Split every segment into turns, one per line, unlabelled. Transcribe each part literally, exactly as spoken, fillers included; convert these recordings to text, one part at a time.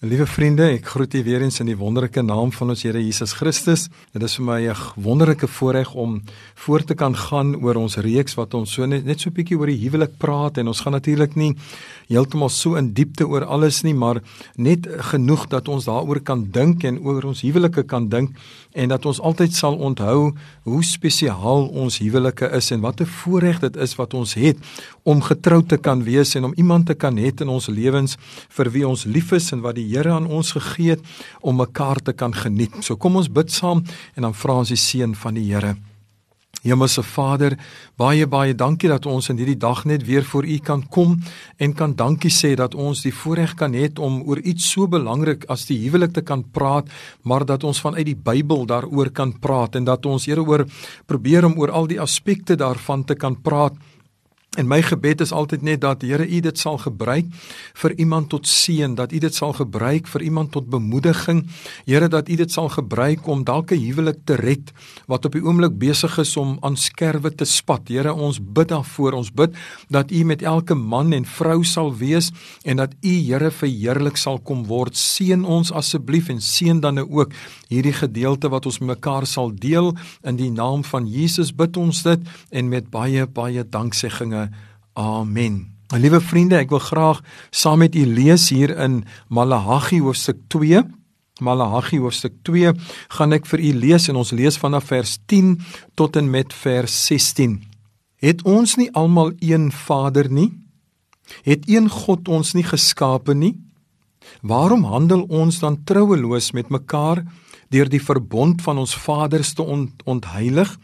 Liewe vriende, ek groet u weer eens in die wonderlike naam van ons Here Jesus Christus. Dit is vir my 'n wonderlike voorreg om voor te kan gaan oor ons reeks wat ons so net, net so 'n bietjie oor die huwelik praat, en ons gaan natuurlik nie heeltemal so in diepte oor alles nie, maar net genoeg dat ons daaroor kan dink en oor ons huwelike kan dink, en dat ons altyd sal onthou hoe spesiaal ons huwelike is en wat 'n voorreg dit is wat ons het om getroud te kan wees en om iemand te kan hê in ons lewens vir wie ons lief is en wat die Here aan ons gegee het om mekaar te kan geniet. So kom ons bid saam en dan vra ons die seën van die Here. Hemelse Vader, baie baie dankie dat ons in hierdie dag net weer voor U kan kom en kan dankie sê dat ons die voorreg kan hê om oor iets so belangrik as die huwelik te kan praat, maar dat ons vanuit die Bybel daaroor kan praat en dat ons Here oor probeer om oor al die aspekte daarvan te kan praat. En my gebed is altyd net dat die Here U dit sal gebruik vir iemand tot seën, dat U dit sal gebruik vir iemand tot bemoediging. Here, dat U dit sal gebruik om dalk 'n huwelik te red wat op die oomblik besig is om aan skerwe te spat. Here, ons bid daarvoor, ons bid dat U met elke man en vrou sal wees en dat U, Here, verheerlik sal kom word. Seën ons asseblief en seën dan ook hierdie gedeelte wat ons mekaar sal deel. In die naam van Jesus bid ons dit en met baie baie dankseggings. Amen. Liewe vriende, ek wil graag saam met u lees hier in Maleagi hoofstuk twee. Maleagi hoofstuk twee gaan ek vir u lees en ons lees vanaf vers tien tot en met vers sestien. Het ons nie almal een Vader nie? Het een God ons nie geskape nie? Waarom handel ons dan trouweloos met mekaar deur die verbond van ons vaders te ont ontheilig?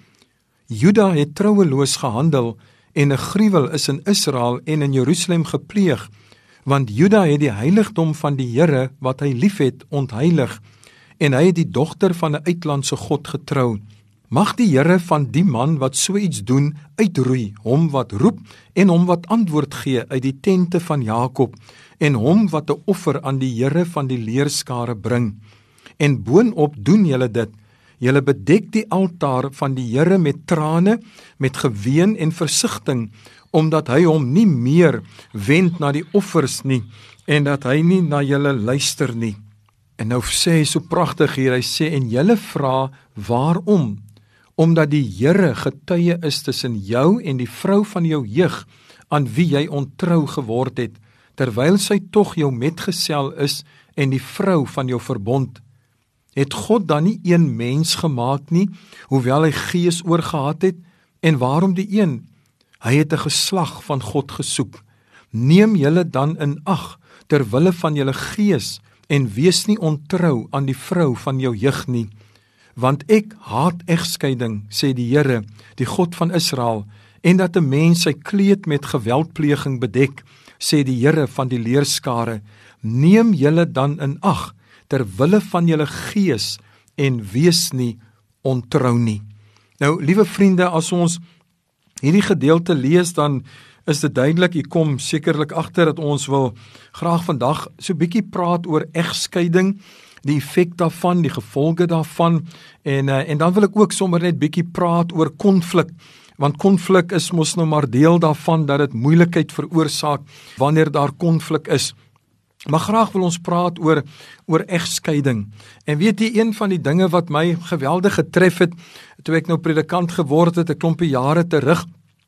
Juda het trouweloos gehandel en 'n gruwel is in Israel en in Jerusalem gepleeg, want Juda het die heiligdom van die Here wat hy liefhet ontheilig, en hy het die dogter van 'n uitlandse god getrou. Mag die Here van die man wat so iets doen uitroei, hom wat roep en hom wat antwoord gee uit die tente van Jakob, en hom wat 'n offer aan die Here van die leerskare bring. En boonop doen julle dit. Julle bedek die altaar van die Here met trane, met geween en versigtiging, omdat hy hom nie meer wend na die offers nie, en dat hy nie na julle luister nie. En nou sê hy so pragtig hier, hy sê, en julle vra, waarom? Omdat die Here getuie is tussen jou en die vrou van jou jeug, aan wie jy ontrou geword het, terwyl sy tog jou metgesel is en die vrou van jou verbond. Het God dan nie een mens gemaak nie, hoewel hy gees oorgehad het? En waarom die een? Hy het 'n geslag van God gesoek. Neem julle dan in ag, ter wille van julle gees, en wees nie ontrou aan die vrou van jou jeug nie. Want ek haat egskeiding, sê die Here, die God van Israel, en dat 'n mens sy kleed met geweldpleging bedek, sê die Here van die leerskare. Neem julle dan in ag, ter wille van julle gees, en wees nie ontrou nie. Nou, liewe vriende, as ons hierdie gedeelte lees, dan is dit duidelik, u kom sekerlik agter dat ons wil graag vandag so 'n bietjie praat oor egskeiding, die effek daarvan, die gevolge daarvan, en, uh, en dan wil ek ook sommer net bietjie praat oor konflik, want konflik is mos nou maar deel daarvan, dat dit moeilikheid veroorsaak wanneer daar konflik is. Maar graag wil ons praat oor, oor egskeiding. En weet jy, een van die dinge wat my geweldig getref het, toe ek nou predikant geword het, 'n klompie jare terug,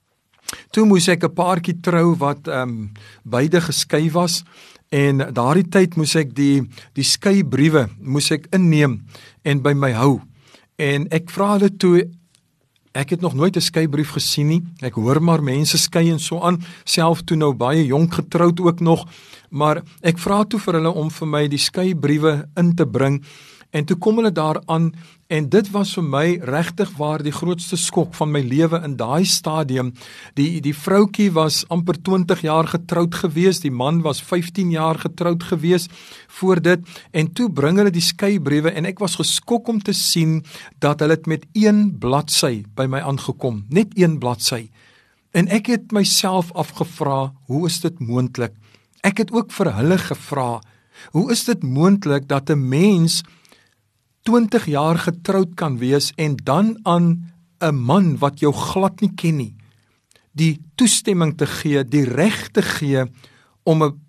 toe moes ek 'n paartjie trou wat um, beide geskei was, en daardie tyd moes ek die, die skeibriewe, moes ek inneem en by my hou. En ek vra hulle toe, ek het nog nooit 'n skeibrief gesien nie, ek hoor maar mense skei en so aan, self toe nou baie jonk getroud ook nog, maar ek vra toe vir hulle om vir my die skeibriewe in te bring, en toe kom hulle daaraan, en dit was vir my regtig waar die grootste skok van my lewe in daai stadium. Die, die vroutjie was amper twintig jaar getroud gewees, die man was vyftien jaar getroud gewees voor dit, en toe bring hulle die skeibriewe, en ek was geskok om te sien dat hulle het met een bladsy by my aangekom, net een bladsy. En ek het myself afgevra, hoe is dit moontlik? Ek het ook vir hulle gevra, hoe is dit moontlik dat 'n mens twintig jaar getroud kan wees en dan aan 'n man wat jou glad nie ken nie, die toestemming te gee, die reg te gee om 'n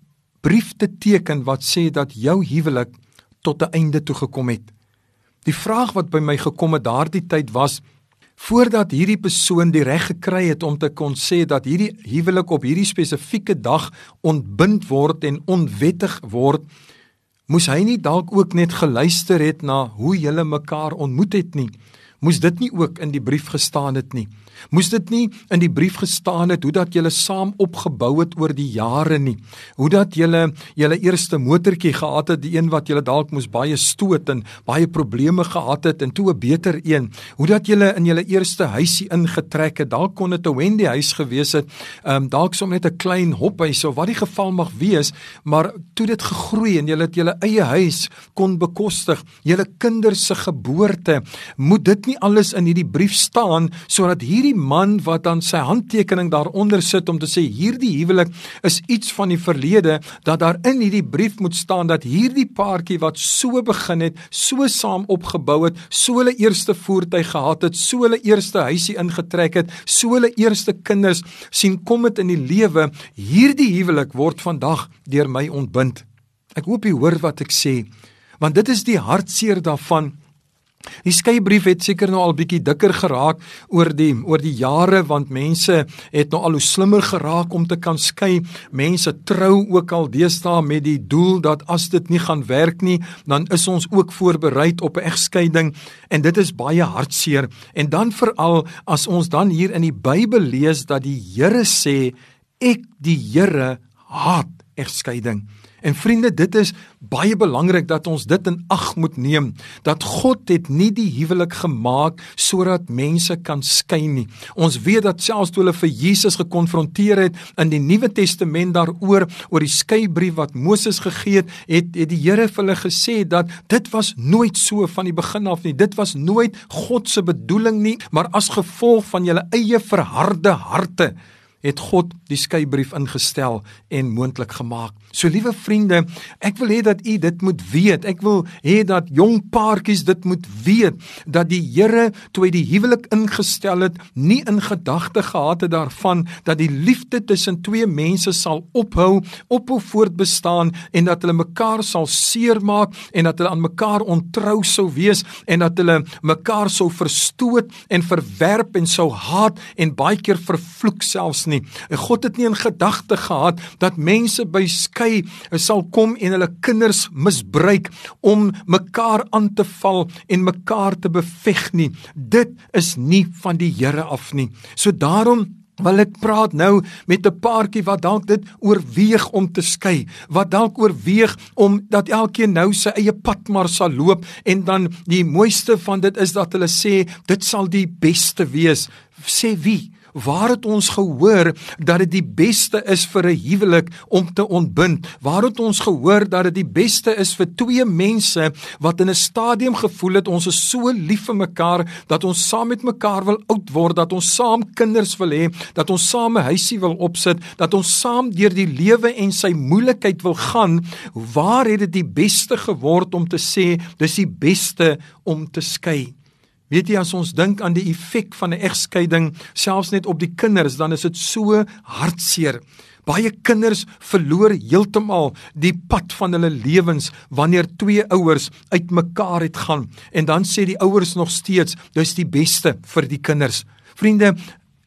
brief te teken wat sê dat jou huwelik tot 'n einde toe gekom het. Die vraag wat by my gekom het daardie tyd was, voordat hierdie persoon die reg gekry het om te kon sê dat hierdie huwelik op hierdie spesifieke dag ontbind word en onwettig word, moes hy nie dalk ook net geluister het na hoe julle mekaar ontmoet het nie. Moes dit nie ook in die brief gestaan het nie. Moes dit nie in die brief gestaan het hoe dat julle saam opgebou het oor die jare nie. Hoe dat julle julle eerste motortjie gehad het, die een wat julle dalk moes baie stoot en baie probleme gehad het en toe 'n beter een. Hoe dat julle in julle eerste huisie ingetrek het, dalk kon dit 'n Wendy huis gewees het, um, dalk som net 'n klein hophuis of wat die geval mag wees, maar toe dit gegroei en julle het julle eie huis kon bekostig, julle kinders se geboorte, moet dit nie alles in hierdie brief staan sodat hierdie die man wat dan sy handtekening daaronder sit om te sê hierdie huwelik is iets van die verlede, dat daar in hierdie brief moet staan dat hierdie paartjie wat so begin het, so saam opgebou het, so hulle eerste voertuig gehad het, so hulle eerste huisie ingetrek het, so hulle eerste kinders sien kom het in die lewe, hierdie huwelik word vandag deur my ontbind. Ek hoop jy hoor wat ek sê, want dit is die hartseer daarvan. Die skeibrief het seker nou al bietjie dikker geraak oor die, oor die jare, want mense het nou al hoe slimmer geraak om te kan skei. Mense trou ook al deesdae met die doel dat as dit nie gaan werk nie, dan is ons ook voorbereid op 'n egskeiding, en dit is baie hartseer. En dan veral as ons dan hier in die Bybel lees dat die Here sê, ek die Here haat egskeiding. En vriende, dit is baie belangrik dat ons dit in ag moet neem, dat God het nie die huwelik gemaak sodat mense kan skei nie. Ons weet dat selfs toe hulle vir Jesus gekonfronteer het in die Nuwe Testament daaroor, oor die skeibrief wat Moses gegee het, het, het die Here vir hulle gesê dat dit was nooit so van die begin af nie, dit was nooit God se bedoeling nie, maar as gevolg van julle eie verharde harte, het God die skeibrief ingestel en moontlik gemaak. So liewe vriende, ek wil hê dat u dit moet weet, ek wil hê dat jong paartjies dit moet weet, dat die Here, toe hy die huwelik ingestel het, nie in gedagte gehad het daarvan, dat die liefde tussen twee mense sal ophou, ophou voortbestaan, en dat hulle mekaar sal seermaak, en dat hulle aan mekaar ontrou sou wees, en dat hulle mekaar sou verstoot, en verwerp, en sou haat, en baie keer vervloek selfs nie. God het nie in gedagte gehad, dat mense by skei sal kom en hulle kinders misbruik, om mekaar aan te val, en mekaar te beveg nie. Dit is nie van die Here af nie. So daarom wil ek praat nou met 'n paartjie wat dalk dit oorweeg om te skei, wat dalk oorweeg om dat elkeen nou sy eie pad maar sal loop, en dan die mooiste van dit is dat hulle sê, dit sal die beste wees. Sê wie? Waar het ons gehoor dat dit die beste is vir 'n huwelik om te ontbind? Waar het ons gehoor dat dit die beste is vir twee mense wat in 'n stadium gevoel het, ons is so lief vir mekaar, dat ons saam met mekaar wil oud word, dat ons saam kinders wil hê, dat ons saam 'n huisie wil opsit, dat ons saam deur die lewe en sy moeilikheid wil gaan? Waar het dit die beste geword om te sê, dis die beste om te skei? Weet jy, as ons dink aan die effek van 'n egskeiding, selfs net op die kinders, dan is dit so hartseer. Baie kinders verloor heeltemal die pad van hulle lewens wanneer twee ouers uitmekaar het gaan. En dan sê die ouers nog steeds, dis die beste vir die kinders. Vriende,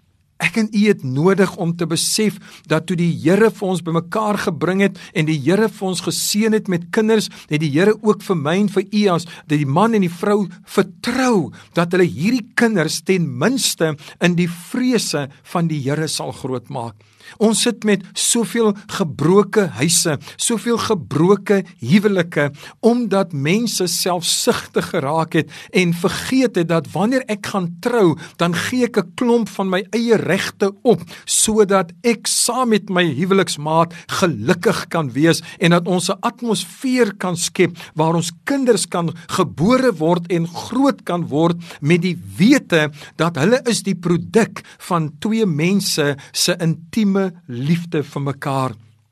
ek en u het nodig om te besef dat toe die Here vir ons bymekaar gebring het en die Here vir ons geseën het met kinders, het die Here ook vir my en vir u as die man en die vrou vertrou dat hulle hierdie kinders ten minste in die vrese van die Here sal grootmaak. Ons sit met soveel gebroke huise, soveel gebroke huwelike, omdat mense selfsugtig geraak het en vergeet het dat wanneer ek gaan trou, dan gee ek 'n klomp van my eie regte op, sodat ek saam met my huweliksmaat gelukkig kan wees en dat ons 'n atmosfeer kan skep waar ons kinders kan gebore word en groot kan word met die wete dat hulle is die produk van twee mense se intieme liefde vir mekaar.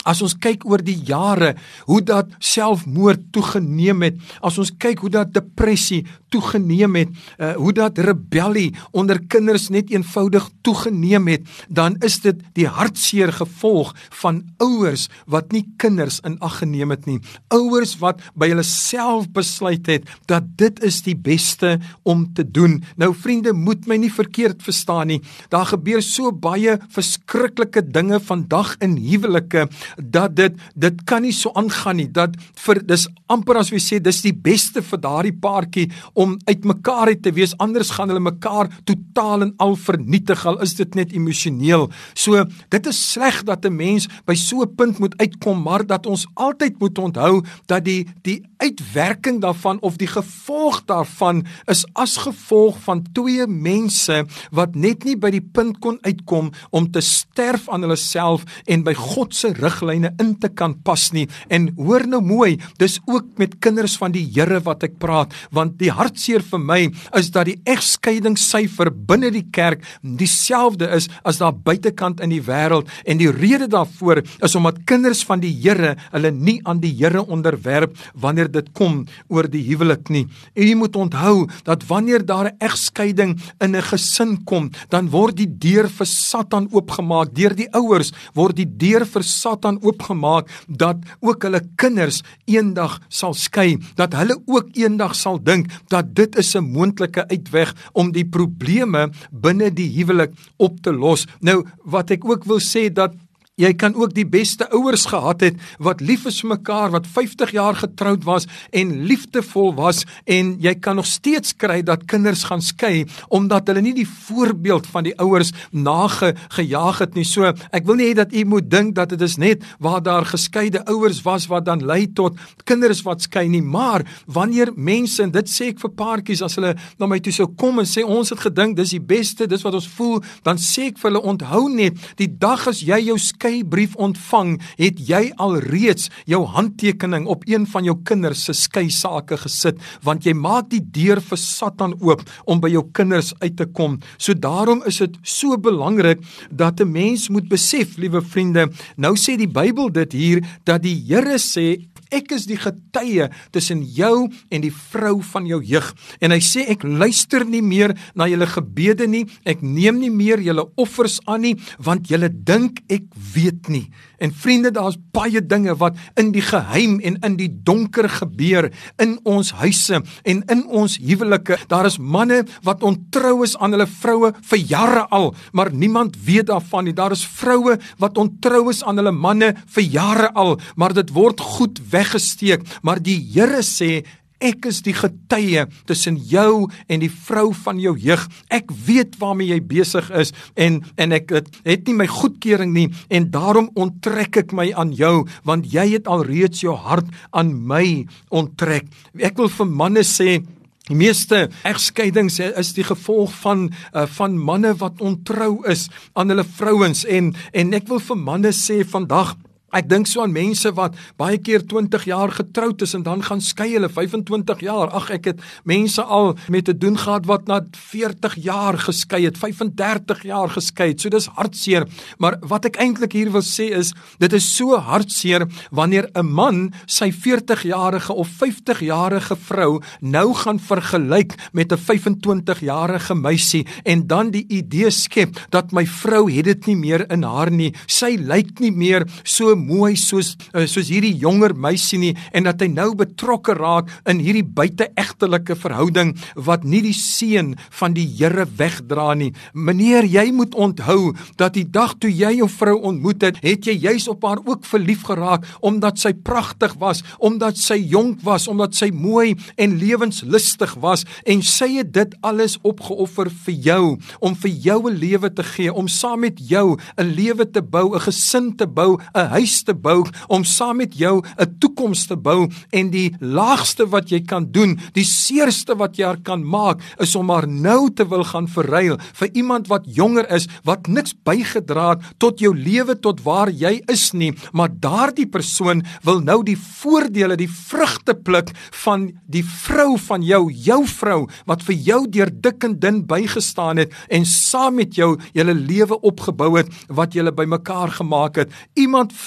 As ons kyk oor die jare, hoe dat selfmoord toegeneem het, as ons kyk hoe dat depressie toegeneem het, uh, hoe dat rebellie onder kinders net eenvoudig toegeneem het, dan is dit die hartseer gevolg van ouers wat nie kinders in ag geneem het nie. Ouers wat by hulle self besluit het, dat dit is die beste om te doen. Nou vriende, moet my nie verkeerd verstaan nie, daar gebeur so baie verskriklike dinge vandag in huwelike, dat dit, dit kan nie so aangaan nie, dat vir, dis amper as we sê, dis die beste vir daardie paartjie, om uit mekaar uit te wees, anders gaan hulle mekaar totaal en al vernietig, al is dit net emosioneel. So, dit is sleg dat 'n mens by so 'n punt moet uitkom, maar dat ons altyd moet onthou, dat die, die uitwerking daarvan, of die gevolg daarvan, is as gevolg van twee mense, wat net nie by die punt kon uitkom, om te sterf aan hulle self, en by God se riglyne in te kan pas nie. En hoor nou mooi, dis ook met kinders van die Here wat ek praat, want die hartseer vir my, is dat die egskeidingssyfer binne die kerk, dieselfde is, as daar buitekant in die wêreld, en die rede daarvoor, is omdat kinders van die Here, hulle nie aan die Here onderwerp, wanneer dit kom oor die huwelik nie. En jy moet onthou, dat wanneer daar 'n egskeiding in 'n gesin kom, dan word die deur vir Satan oopgemaak, deur die ouers, word die deur vir Satan oopgemaak, dat ook hulle kinders eendag sal skei, dat hulle ook eendag sal dink, dat dit is 'n moontlike uitweg, om die probleme binne die huwelik op te los. Nou, wat ek ook wil sê, dat jy kan ook die beste ouers gehad het, wat lief is vir mekaar, wat vyftig jaar getroud was, en liefdevol was, en jy kan nog steeds kry, dat kinders gaan skei, omdat hulle nie die voorbeeld van die ouers nagejaag het nie. So, ek wil nie hê dat u moet dink, dat dit is net, waar daar geskeide ouers was, wat dan lei tot kinders wat skei nie, maar, wanneer mense, en dit sê ek vir paartjies, as hulle na my toe sou kom, en sê, ons het gedink, dis die beste, dis wat ons voel, dan sê ek vir hulle, onthou net, die dag as jy jou skei brief ontvang, het jy al reeds jou handtekening op een van jou kinders se skei sake gesit, want jy maak die deur vir Satan oop, om by jou kinders uit te kom. So daarom is dit so belangrik, dat 'n mens moet besef, liewe vriende, nou sê die Bybel dit hier, dat die Here sê, ek is die getuie tussen jou en die vrou van jou jeug. En hy sê, ek luister nie meer na julle gebede nie, ek neem nie meer julle offers aan nie, want julle dink ek weet nie. En vriende, daar is baie dinge wat in die geheim en in die donker gebeur, in ons huise en in ons huwelike. Daar is manne wat ontrou is aan hulle vroue vir jare al, maar niemand weet daarvan nie. Daar is vroue wat ontrou is aan hulle manne vir jare al, maar dit word goed weggesteek. Maar die Here sê, ek is die getuie tussen jou en die vrou van jou jeug. Ek weet waarmee jy besig is, en, en ek het, het nie my goedkeuring nie, en daarom onttrek ek my aan jou, want jy het alreeds jou hart aan my onttrek. Ek wil vir manne sê, die meeste egskeidings is die gevolg van, uh, van manne wat ontrou is aan hulle vrouens, en, en ek wil vir manne sê vandag, ek dink so aan mense wat baie keer twintig jaar getroud is, en dan gaan skei hulle vyf en twintig jaar. Ag, ek het mense al met te doen gehad wat na veertig jaar geskei het, vyf en dertig jaar geskei het. So dis hartseer. Maar wat ek eintlik hier wil sê is, dit is so hartseer wanneer 'n man sy veertig-jarige of vyftig-jarige vrou nou gaan vergelyk met 'n vyf en twintig-jarige meisie, en dan die idee skep dat my vrou het dit nie meer in haar nie. Sy lyk nie meer so mooi soos, uh, soos hierdie jonger meisie nie, en dat hy nou betrokke raak in hierdie buite-egtelike verhouding, wat nie die seën van die Here wegdra nie. Meneer, jy moet onthou, dat die dag toe jy jou vrou ontmoet het, het jy juis op haar ook verlief geraak, omdat sy pragtig was, omdat sy jonk was, omdat sy mooi en lewenslustig was, en sy het dit alles opgeoffer vir jou, om vir jou 'n lewe te gee, om saam met jou 'n lewe te bou, 'n gesin te bou, 'n huis te bou, om saam met jou 'n toekoms te bou, en die laagste wat jy kan doen, die seerste wat jy haar kan maak, is om haar nou te wil gaan verruil, vir iemand wat jonger is, wat niks bygedra het tot jou lewe, tot waar jy is nie, maar daardie persoon wil nou die voordele, die vrugte pluk, van die vrou van jou, jou vrou, wat vir jou deur dik en dun bygestaan het, en saam met jou julle lewe opgebou het, wat julle by mekaar gemaak het. Iemand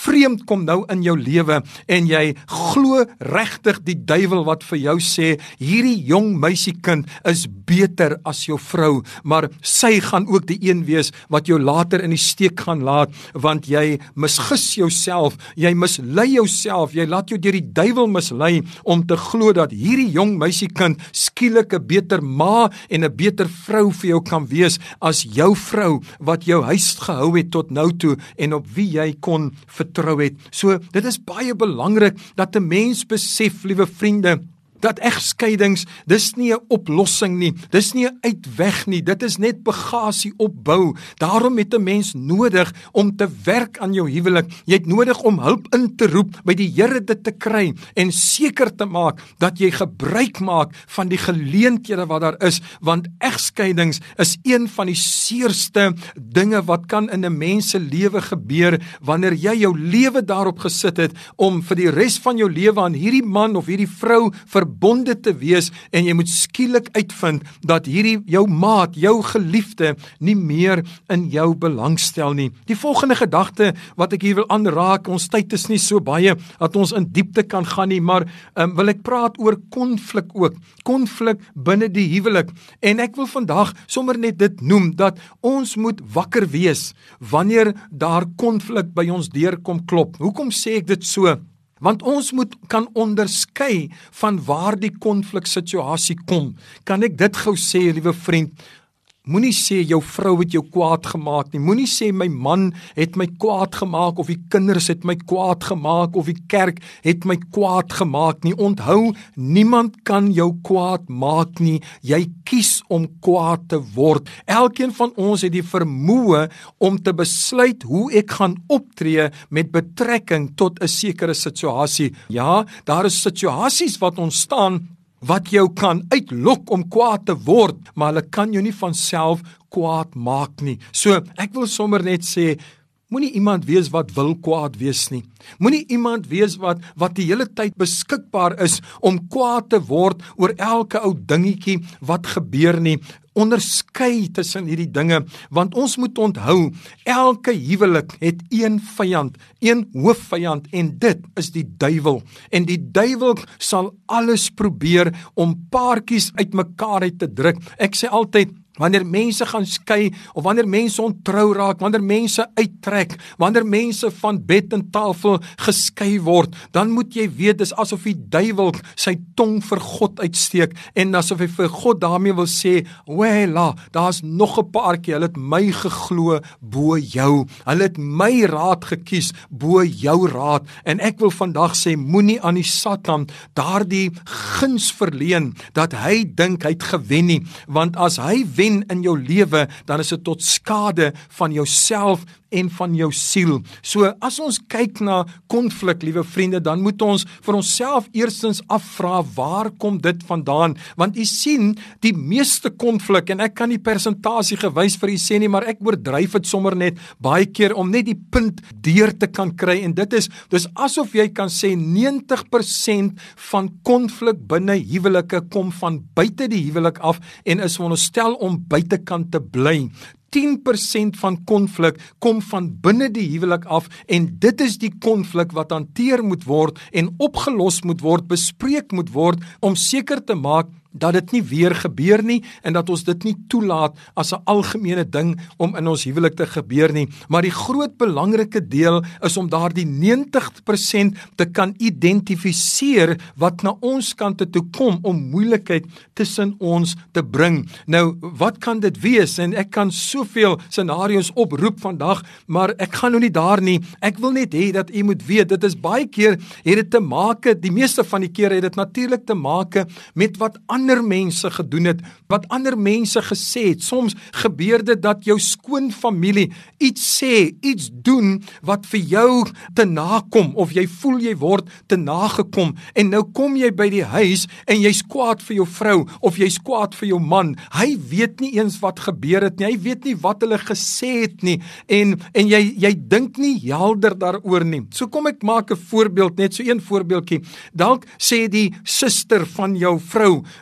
vreemd kom nou in jou lewe en jy glo regtig die duiwel wat vir jou sê, hierdie jong meisiekind is beter as jou vrou, maar sy gaan ook die een wees wat jou later in die steek gaan laat, want jy misgis jouself, jy mislei jouself, jy laat jou deur die duiwel mislei om te glo dat hierdie jong meisiekind skielik 'n beter ma en 'n beter vrou vir jou kan wees as jou vrou wat jou huis gehou het tot nou toe en op wie jy kon vertrou het. So dit is baie belangrik dat 'n mens besef, liewe vriende, dat egskeidings, dis nie 'n oplossing nie, dis nie 'n uitweg nie, dit is net bagasie opbou. Daarom het 'n mens nodig om te werk aan jou huwelik. Jy het nodig om hulp in te roep, by die Here dit te kry en seker te maak dat jy gebruik maak van die geleenthede wat daar is, want egskeidings is een van die seerste dinge wat kan in 'n mens se lewe gebeur wanneer jy jou lewe daarop gesit het om vir die res van jou lewe aan hierdie man of hierdie vrou verbonde te wees en jy moet skielik uitvind dat hierdie jou maat, jou geliefde nie meer in jou belangstel nie. Die volgende gedagte wat ek hier wil aanraak, ons tyd is nie so baie dat ons in diepte kan gaan nie, maar um, wil ek praat oor konflik ook, konflik binne die huwelik, en ek wil vandag sommer net dit noem, dat ons moet wakker wees wanneer daar konflik by ons deur kom klop. Hoekom sê ek dit so? Want ons moet kan onderskei van waar die konfliksituasie kom. Kan ek dit gou sê, liewe vriend? Moenie sê jou vrou het jou kwaad gemaak nie. Moenie sê my man het my kwaad gemaak, of die kinders het my kwaad gemaak, of die kerk het my kwaad gemaak nie. Onthou, niemand kan jou kwaad maak nie. Jy kies om kwaad te word. Elkeen van ons het die vermoë om te besluit hoe ek gaan optree met betrekking tot 'n sekere situasie. Ja, daar is situasies wat ontstaan wat jou kan uitlok om kwaad te word, maar hulle kan jou nie van self kwaad maak nie. So, ek wil sommer net sê, moenie iemand wees wat wil kwaad wees nie. Moenie iemand wees wat wat die hele tyd beskikbaar is om kwaad te word oor elke ou dingetjie wat gebeur nie. Onderskei tussen hierdie dinge, want ons moet onthou, elke huwelik het een vyand, een hoofvyand, en dit is die duiwel. En die duiwel sal alles probeer om paartjies uitmekaar uit te druk. Ek sê altyd, wanneer mense gaan skei, of wanneer mense ontrou raak, wanneer mense uittrek, wanneer mense van bed en tafel geskei word, dan moet jy weet, dis asof die duiwel sy tong vir God uitsteek, en asof hy vir God daarmee wil sê, wela, daar's nog 'n paartjie, hulle het my geglo bo jou, hulle het my raad gekies bo jou raad, en ek wil vandag sê, moenie aan die Satan daardie guns verleen, dat hy dink hy het gewen nie, want as hy wen in jou lewe, dan is dit tot skade van jouself en van jou siel. So, as ons kyk na konflik, liewe vriende, dan moet ons vir onsself eerstens afvra, waar kom dit vandaan? Want u sien, die meeste konflik, en ek kan die persentasie gewys vir u sê nie, maar ek oordryf dit sommer net baie keer, om net die punt deur te kan kry, en dit is, dis asof jy kan sê, negentig persent van konflik binne huwelike kom van buite die huwelik af, en is veronderstel om buitekant te bly. tien persent van konflik kom van binne die huwelik af, en dit is die konflik wat hanteer moet word en opgelos moet word, bespreek moet word, om seker te maak dat dit nie weer gebeur nie, en dat ons dit nie toelaat as 'n algemene ding om in ons huwelik te gebeur nie. Maar die groot belangrike deel is om daardie negentig persent te kan identifiseer wat na ons kante toe kom om moeilikheid tussen ons te bring. Nou, wat kan dit wees? En ek kan soveel scenario's oproep vandag, maar ek gaan nou nie daar nie. Ek wil net hê dat u moet weet, dit is baie keer, het dit te make, die meeste van die kere het dit natuurlik te make met wat ander mense gedoen het, wat ander mense gesê het. Soms gebeur dit dat jou skoonfamilie iets sê, iets doen, wat vir jou te nakom, of jy voel jy word te nagekom, en nou kom jy by die huis, en jy's kwaad vir jou vrou, of jy's kwaad vir jou man. Hy weet nie eens wat gebeur het nie, hy weet nie wat hulle gesê het nie, en, en jy, jy dink nie helder daaroor nie. So kom ek maak 'n voorbeeld, net so een voorbeeldjie. Dalk sê die suster van jou vrou,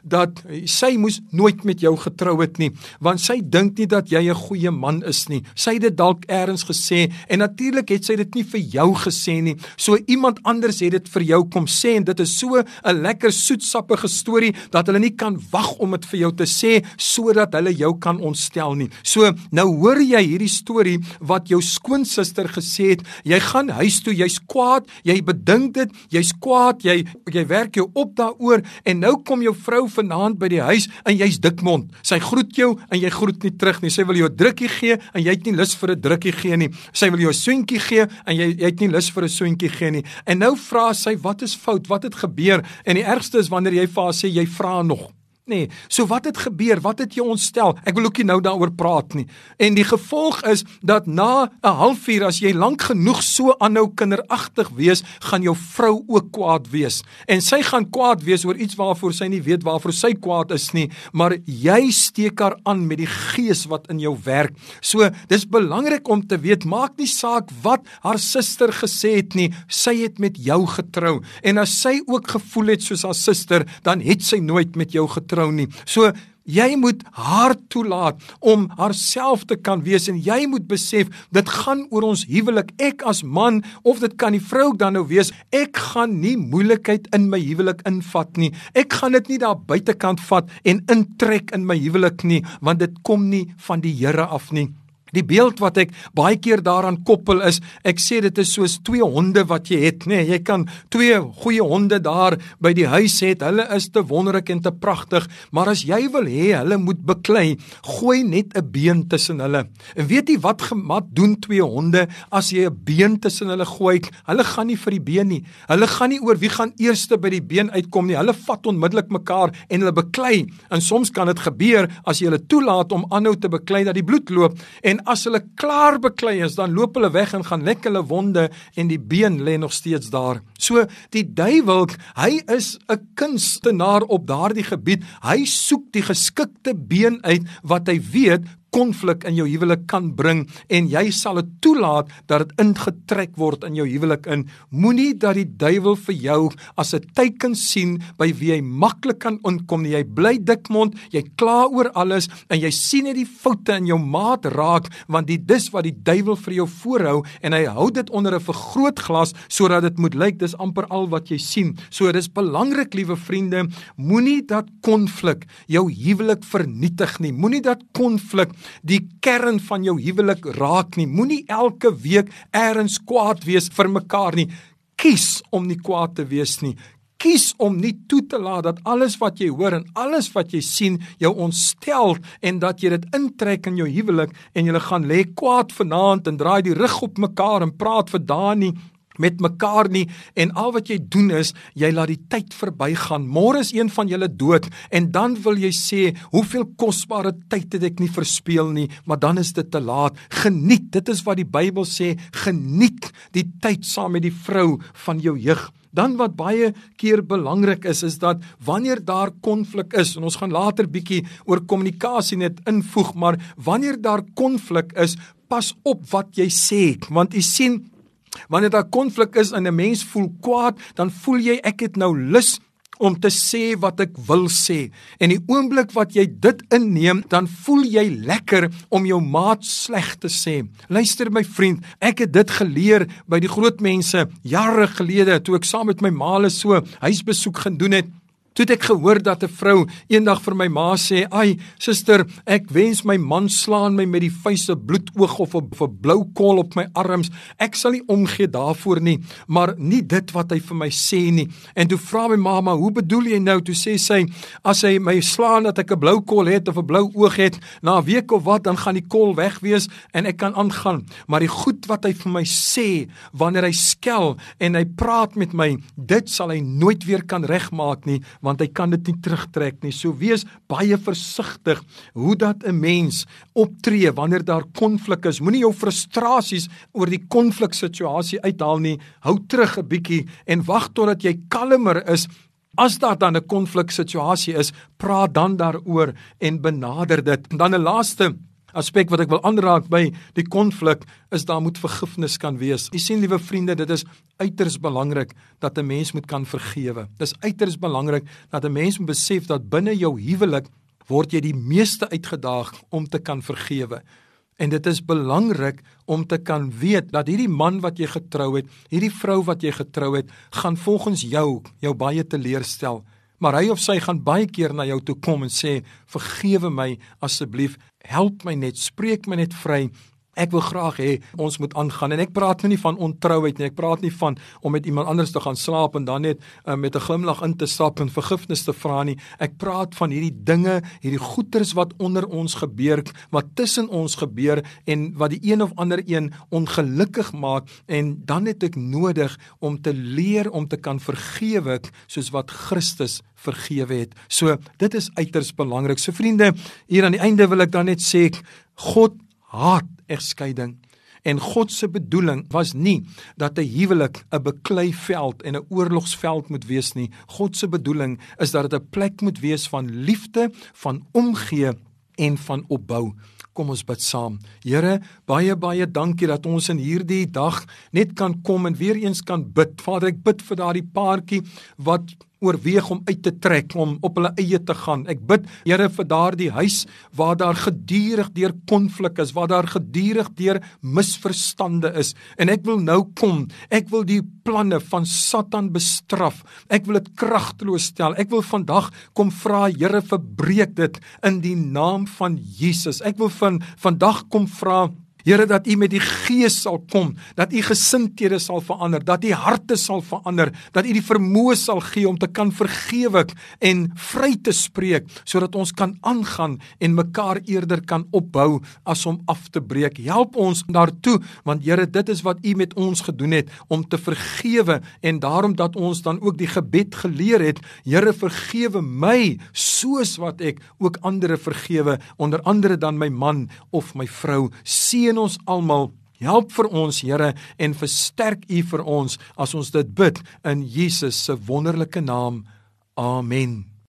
dat sy moes nooit met jou getrou het nie, want sy dink nie dat jy 'n goeie man is nie. Sy het dit dalk eers gesê, en natuurlik het sy dit nie vir jou gesê nie, so iemand anders het dit vir jou kom sê, en dit is so 'n lekker soetsappige storie, dat hulle nie kan wag om dit vir jou te sê, sodat hulle jou kan ontstel nie. So, nou hoor jy hierdie storie, wat jou skoonsister gesê het, jy gaan huis toe, jy's kwaad, jy bedink dit, jy's kwaad, jy, jy werk jou op daaroor, en nou kom jou vrou vanaand by die huis, en jy's dikmond. Sy groet jou, en jy groet nie terug nie. Sy wil jou 'n drukkie gee, en jy het nie lus vir 'n drukkie gee nie. Sy wil jou 'n soentjie gee, en jy, jy het nie lus vir 'n soentjie gee nie. En nou vra sy, wat is fout, wat het gebeur? En die ergste is wanneer jy vir haar sê, jy vra nog. Nee, so wat het gebeur, wat het jou ontstel? Ek wil ook nie nou daaroor praat nie. En die gevolg is, dat na 'n halfuur, as jy lank genoeg so aanhou kinderagtig wees, gaan jou vrou ook kwaad wees. En sy gaan kwaad wees oor iets waarvoor sy nie weet waarvoor sy kwaad is nie, maar jy steek haar aan met die gees wat in jou werk. So, dis belangrik om te weet, maak nie saak wat haar suster gesê het nie, sy het met jou getrou. En as sy ook gevoel het soos haar suster, dan het sy nooit met jou getrou nie. So, jy moet haar toelaat om haarself te kan wees, en jy moet besef, dit gaan oor ons huwelik. Ek as man, of dit kan die vrou dan nou wees, ek gaan nie moeilikheid in my huwelik invat nie. Ek gaan dit nie daar buitekant vat en intrek in my huwelik nie, want dit kom nie van die Here af nie. Die beeld wat ek baie keer daaraan koppel is, ek sê dit is soos twee honde wat jy het, nee, jy kan twee goeie honde daar by die huis het, hulle is te wonderlik en te pragtig, maar as jy wil hê, hulle moet beklei, gooi net 'n been tussen hulle. En weet jy wat gemat doen twee honde, as jy 'n been tussen hulle gooi, hulle gaan nie vir die been nie, hulle gaan nie oor wie gaan eerste by die been uitkom nie, hulle vat onmiddellik mekaar en hulle beklei, en soms kan dit gebeur, as jy hulle toelaat om aanhou te beklei, dat die bloed loop, en En as hulle klaar beklei is, dan loop hulle weg en gaan lek hulle wonde, en die been lê nog steeds daar. So, die duiwel, hy is 'n kunstenaar op daardie gebied, hy soek die geskikte been uit, wat hy weet, konflik in jou huwelik kan bring, en jy sal dit toelaat, dat dit ingetrek word in jou huwelik in. Moenie dat die duiwel vir jou, as 'n teiken sien, by wie hy maklik kan ontkom nie. Jy bly dikmond, jy kla oor alles, en jy sien net die foute in jou maat raak, want die dis wat die duiwel vir jou voorhou, en hy hou dit onder 'n vergrootglas, sodat dit moet lyk, dis amper al wat jy sien. So, dis belangrik, liewe vriende, moenie dat konflik jou huwelik vernietig nie, moenie dat konflik die kern van jou huwelik raak nie. Moenie elke week ergens kwaad wees vir mekaar nie. Kies om nie kwaad te wees nie. Kies om nie toe te laat dat alles wat jy hoor en alles wat jy sien jou ontstel, en dat jy dit intrek in jou huwelik, en jy gaan lê kwaad vanaand en draai die rug op mekaar en praat vir dae nie met mekaar nie, en al wat jy doen is, jy laat die tyd verbygaan. Môre is een van julle dood, en dan wil jy sê, hoeveel kosbare tyd het ek nie verspeel nie, maar dan is dit te laat. Geniet, dit is wat die Bybel sê, geniet die tyd saam met die vrou van jou jeug. Dan wat baie keer belangrik is, is dat wanneer daar konflik is, en ons gaan later bietjie oor kommunikasie net invoeg, maar wanneer daar konflik is, pas op wat jy sê, want jy sien, wanneer daar konflik is en 'n mens voel kwaad, dan voel jy, ek het nou lus om te sê wat ek wil sê. En die oomblik wat jy dit inneem, dan voel jy lekker om jou maat sleg te sê. Luister my vriend, ek het dit geleer by die groot mense, jare gelede, toe ek saam met my maale so huisbesoek gaan doen het. Toe het ek gehoor dat 'n vrou eendag vir my ma sê, ai, suster, ek wens my man slaan my met die vuis 'n bloedoog of 'n blou kol op my arms. Ek sal nie omgee daarvoor nie, maar nie dit wat hy vir my sê nie. En toe vra my ma, maar hoe bedoel jy nou? Toe sê sy, as hy my slaan dat ek 'n blou kol het of 'n blou oog het, na 'n week of wat, dan gaan die kol weg wees en ek kan aangaan. Maar die goed wat hy vir my sê, wanneer hy skel en hy praat met my, dit sal hy nooit weer kan regmaak nie, want hy kan dit nie terugtrek nie. So wees baie versigtig hoe dat 'n mens optree wanneer daar konflik is. Moenie jou frustrasies oor die konfliksituasie uithaal nie. Hou terug 'n bietjie en wag totdat jy kalmer is. As daar dan 'n konfliksituasie is, praat dan daaroor en benader dit. Dan 'n laaste aspek wat ek wil aanraak by die konflik, is daar moet vergifnis kan wees. Jy sien, liewe vriende, dit is uiters belangrik dat 'n mens moet kan vergewe. Dit is uiters belangrik dat 'n mens moet besef dat binne jou huwelik word jy die meeste uitgedaag om te kan vergewe. En dit is belangrik om te kan weet dat hierdie man wat jy getrou het, hierdie vrou wat jy getrou het, gaan volgens jou, jou baie teleurstel. Maar hy of sy gaan baie keer na jou toe kom en sê, vergewe my asseblief, help my net, spreek my net vry. Ek wil graag hê, ons moet aangaan, en ek praat nou nie van ontrouheid nie, ek praat nie van om met iemand anders te gaan slaap en dan net uh, met 'n glimlag in te stap en vergifnis te vra nie. Ek praat van hierdie dinge, hierdie goeters wat onder ons gebeur, wat tussen ons gebeur en wat die een of ander een ongelukkig maak, en dan het ek nodig om te leer om te kan vergewe soos wat Christus vergewe het. So, dit is uiters belangrik. So vriende, hier aan die einde wil ek dan net sê, God haat egskeiding. En God se bedoeling was nie dat 'n huwelik 'n beklei veld en 'n oorlogsveld moet wees nie. God se bedoeling is dat dit 'n plek moet wees van liefde, van omgee en van opbou. Kom ons bid saam. Here, baie baie dankie dat ons in hierdie dag net kan kom en weer eens kan bid. Vader, ek bid vir daardie paartjie wat oorweeg om uit te trek, om op hulle eie te gaan. Ek bid, Here, vir daardie huis waar daar gedurig deur konflik is, waar daar gedurig deur misverstande is. En ek wil nou kom, ek wil die planne van Satan bestraf. Ek wil dit kragteloos stel. Ek wil vandag kom vra, Here, verbreek dit in die naam van Jesus. Ek wil van vandag kom vra, Here, dat U met die Gees sal kom, dat U gesindhede sal verander, dat U harte sal verander, dat U die vermoë sal gee om te kan vergewe en vry te spreek, sodat ons kan aangaan en mekaar eerder kan opbou as om af te breek. Help ons daartoe, want Here, dit is wat U met ons gedoen het, om te vergewe, en daarom dat ons dan ook die gebed geleer het, Here, vergewe my, soos wat ek ook ander vergewe, onder andere dan my man of my vrou. Seën ons almal, help vir ons, Here, en versterk U vir ons, as ons dit bid, in Jesus se wonderlike naam. Amen.